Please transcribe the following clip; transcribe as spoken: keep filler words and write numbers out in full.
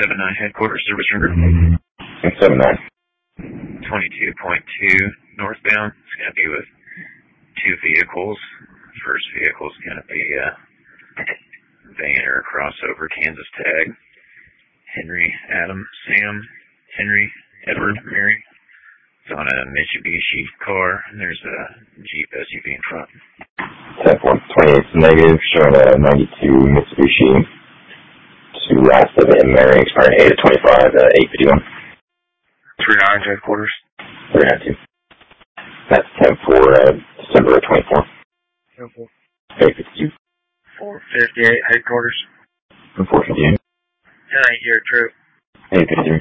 seven nine headquarters, service number. seven nine. twenty-two point two northbound. It's going to be with two vehicles. First vehicle is going to be a van or a crossover, Kansas tag. Henry, Adam, Sam, Henry, Edward, Mary. It's on a Mitsubishi car, and there's a Jeep S U V in front. ten four, twenty-eight negative, showing a ninety-two Mitsubishi. Two last of it, Mary, expiring eight of twenty-five, uh, eight fifty-one. three nine headquarters. three nine two. That's ten four, uh, December twenty-fourth. ten four. eight fifty-two. four fifty-eight headquarters. four fifty-eight. ten eight, your troop. eight fifty-three.